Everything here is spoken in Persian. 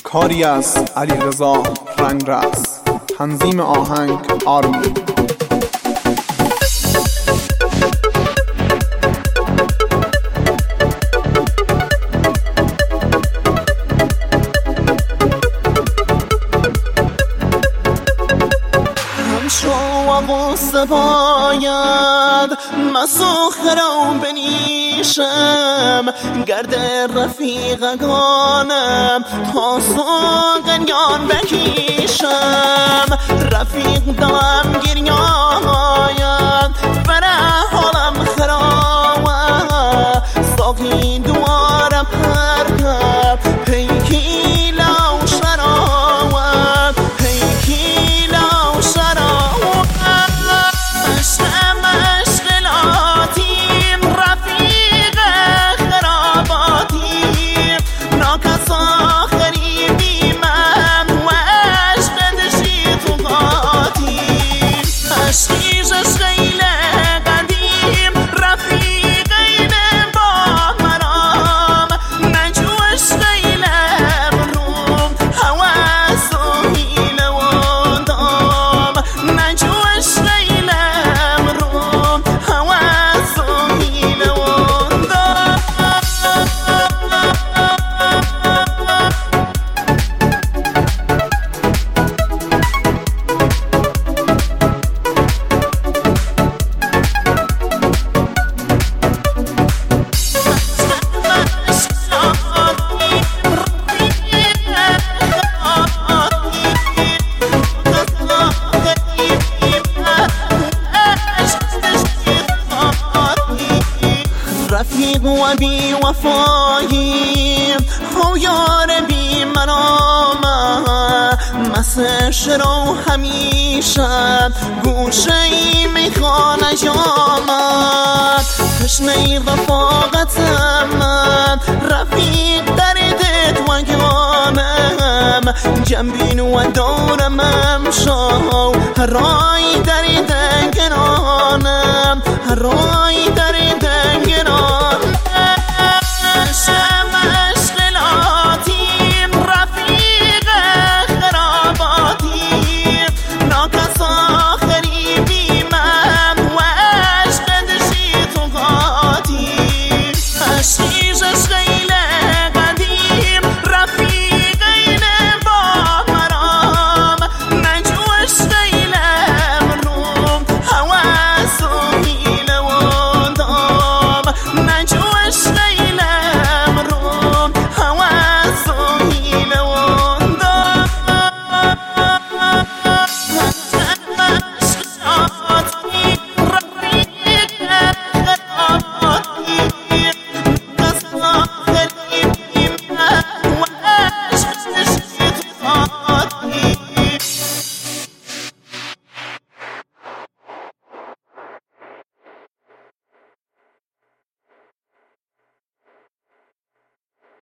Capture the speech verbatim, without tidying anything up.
کاری از علیرضا رنگرز، تنظیم آهنگ آرمین. غصه باید مسخرم بنیشم، گرد رفیقانم تا سوگنیان بکیشم. رفیق دلم گریاید بره حالم خرابه، ساقی دوارم پرده پیکی لو شرابه، پیکی لو شرابه. رفیق و بی وفایی او یار بی مرامه، مثل شرو همیشه گوشه ای میخوانه جامد. تشنه رفاقتم رفیق دردت و گانم، جنبین و دورم امشو رای درد گرانم، رای درد